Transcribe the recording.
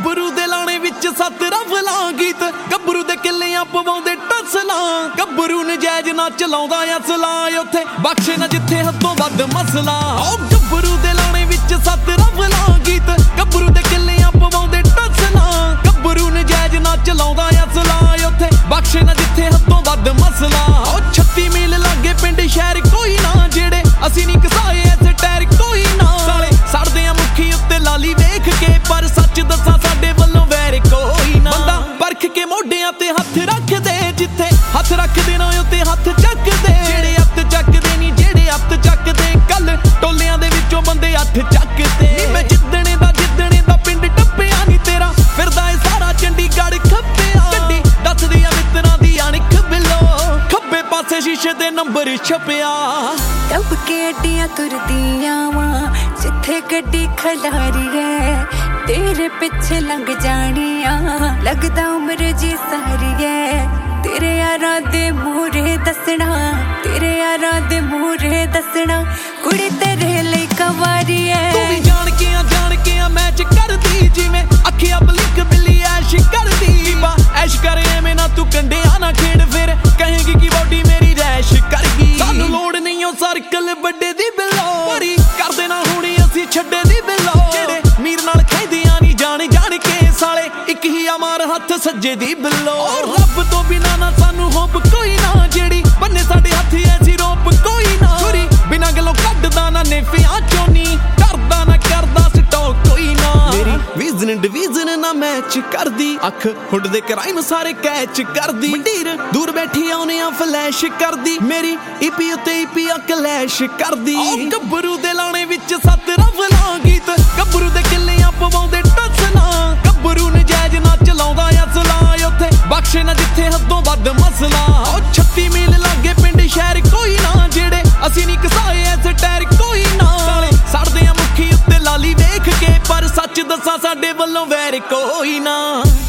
ਗੱਭਰੂ ਦੇ ਲਾਣੇ ਵਿੱਚ 7 ਰਫਲਾਂ ਗੀਤ ਗੱਭਰੂ ਦੇ ਕਿੱਲਿਆਂ ਪਵਾਉਂਦੇ ਟਸਲਾਂ ਗੱਭਰੂ ਨਜਾਇਜ਼ ਨਾ ਚਲਾਉਂਦਾ ਅਸਲਾ ਉੱਥੇ ਬਖਸ਼ੇ ਨਾ ਜਿੱਥੇ ਹੱਦੋਂ ਵੱਧ ਮਸਲਾ ਓ ਗੱਭਰੂ ਦੇ ਲਾਣੇ ਵਿੱਚ 7 ਰਫਲਾਂ ਗੀਤ ਗੱਭਰੂ ਦੇ ਕਿੱਲਿਆਂ ਪਵਾਉਂਦੇ ਟਸਲਾਂ ਗੱਭਰੂ ਨਜਾਇਜ਼ ਨਾ ਚਲਾਉਂਦਾ ਅਸਲਾ ਉੱਥੇ ਬਖਸ਼ੇ ਨਾ ਜਿੱਥੇ ਹੱਦੋਂ ਵੱਧ ਮਸਲਾ ਓ 36 ਮੀਲ ਲਾਗੇ ਪਿੰਡ ਸ਼ਹਿਰ ਕੋਈ ਨਾ ਜਿਹੜੇ ਅਸੀਂ ਨਹੀਂ ਕਸਾਏ ਇੱਥੇ ਟੈਰ ਕੋਈ ਨਾ ਸਾਲੇ ਸੜਦੇ ਆ ਮੁੱਖੀ ਉੱਤੇ ਲਾਲੀ ਵੇਖ ਕੇ ਪਰ ਸੱਚ ਦੱਸਾਂ ਸਾਡੇ ਵੱਲੋਂ ਵੈਰ ਕੋਈ ਨਾ ਬੰਦਾ ਪਰਖ ਕੇ ਮੋਢਿਆਂ ਤੇ ਹੱਥ ਰੱਖਦੇ ਜਿੱਥੇ ਹੱਥ ਰੱਖਦੇ ਨਾ ਉੱਤੇ ਹੱਥ ਚੱਕਦੇ ਜਿਹੜੇ ਹੱਥ ਚੱਕਦੇ ਨਹੀਂ ਜਿਹੜੇ ਹੱਥ ਚੱਕਦੇ ਕੱਲ ਟੋਲਿਆਂ ਦੇ ਵਿੱਚੋਂ ਬੰਦੇ ਹੱਥ ਚੱਕਦੇ ਨੀ ਮੈਂ ਜਿੱਦਣੇ ਦਾ ਪਿੰਡ ਟੱਪਿਆ ਨਹੀਂ ਤੇਰਾ ਫਿਰਦਾ ਏ ਸਾਰਾ ਚੰਡੀਗੜ੍ਹ ਖੱਪਿਆ ਗੱਡੀ ਦੱਸਦੀ ਆ ਮਿੱਤਰਾਂ ਦੀ ਅਣਖ ਬਿੱਲੋ ਖੱਬੇ ਪਾਸੇ ਸ਼ੀਸ਼ੇ ਤੇ ਨੰਬਰ ਛਪਿਆ ਟੱਪ ਕੇ ਅੱਡੀਆਂ ਤੁਰਦੀਆਂ ਵਾਂ ਜਿੱਥੇ ਗੱਡੀ ਖਲਾਰੀ ਹੈ ਤੇਰੇ ਪਿੱਛੇ ਲੰਘ ਜਾਣੀਆਂ ਲੱਗਦਾ ਉਮਰ ਜੀ ਸਾਰੀ ਹੈ ਤੇਰੇ ਯਾਰਾਂ ਦੇ ਮੂਹਰੇ ਦੱਸਣਾ ਤੇਰੇ ਯਾਰਾਂ ਦੇ ਮੂਹਰੇ ਦੱਸਣਾ ਕੁੜੀ ਤੇਰੇ ਲਈ ਕਵਾਰੀ ਹੈ ਤੂੰ ਵੀ ਜਾਣ ਕੇ ਆ ਮੈਚ ਕਰਦੀ ਜਿਵੇਂ ਅੱਖੀਆਂ ਬਲਿਕ ਬਿੱਲੀ ਐਸ਼ ਕਰਦੀ ਬਾ ਐਸ਼ ਕਰ ਐਵੇਂ ਨਾ ਤੂੰ ਕੰਡਿਆ ਨਾ ਖੇਡ ਫਿਰ ਕਹੇਗੀ ਕਿ ਬੋਡੀ ਮੇਰੀ ਰੈਸ਼ ਕਰ ਗਈ ਸਾਨੂੰ ਲੋੜ ਨਹੀਂ ਉਹ ਸਰਕਲ ਵੱਡੇ ਦੀ ਬਿੱਲੋ ਪਰੀ ਕਰਦੇ ਨਾ ਹੁਣੀ ਅਸੀਂ ਛੱਡੇ ਦੀ ਬਿੱਲੋ ਜਿਹੜੇ ਮੀਰ ਨਾਲ ਖੈਦੀਆਂ ਨਹੀਂ ਜਾਣ ਕੇ ਸਾਲੇ ਇੱਕ ਹੀ ਅਮਾਰ ਹੱਥ ਸੱਜੇ ਦੀ ਬਿੱਲੋ ਰੱਬ ਤੋਂ ਬਿਨਾ ਨਾ ਸਾਨੂੰ ਹੋਪ ਕੋਈ ਨਾ ਜਿਹੜੀ ਬੰਨੇ ਸਾਡੇ ਹੱਥ ਐਸੀ ਰੋਪ ਕੋਈ ਨਾ ਛੁਰੀ ਬਿਨਾ ਗੱਲੋਂ ਕੱਢਦਾ ਨਾ ਨੇਫਿਆਂ ਚੋਂ ਨੀ ਕਰਦਾ ਸਟੋਕ ਕੋਈ ਨਾ ਮੇਰੀ ਵਿਜ਼ਨ ਡਿਵੀਜ਼ਨ ਨਾ ਮੈਚ ਕਰਦੀ ਅੱਖ ਹੁੱਡ ਦੇ ਕ੍ਰਾਈਮ ਸਾਰੇ ਕੈਚ ਕਰਦੀ ਮੰਡੀਰ ਦੂਰ ਬੈਠੀ ਆਉਨੇ ਆ ਫਲੈਸ਼ ਕਰਦੀ ਮੇਰੀ ਈਪੀ ਉੱਤੇ ਈਪੀ ਆ ਕਲੈਸ਼ ਕਰਦੀ ਓ ਗੱਭਰੂ ਦੇ ਲਾਣੇ ਵਿੱਚ 7 ਰਫਲਾਂ ਗੀਤ ਗੱਭਰੂ ਦੇ ਕਿੱਲਿਆਂ ਪਵਾਉਂਦੇ ਟਸਲਾਂ ਗੱਭਰੂ ਨਜਾਇਜ਼ ਨਾ ਚਲਾਉਂਦਾ ਅਸਲਾ ਉੱਥੇ ਬਖਸ਼ੇ ਨਾ ਜਿੱਥੇ ਹੱਦੋਂ ਵੱਧ ਮਸਲਾ ਓ 36 ਮੀਲ ਲਾਗੇ ਪਿੰਡ ਸ਼ਹਿਰ ਕੋਈ ਨਾ ਜਿਹੜੇ ਅਸੀਂ ਨਹੀਂ ਕਸਾਏ ਇੱਥੇ ਟੈਰ ਕੋਈ ਨਾ ਸਾਲੇ ਸੜਦੇ ਆ ਮੁੱਖੀ ਉੱਤੇ ਲਾਲੀ ਵੇਖ ਕੇ ਪਰ ਸੱਚ ਦੱਸਾਂ ਸਾਡੇ ਵੱਲੋਂ ਵੈਰ ਕੋਈ ਨਾ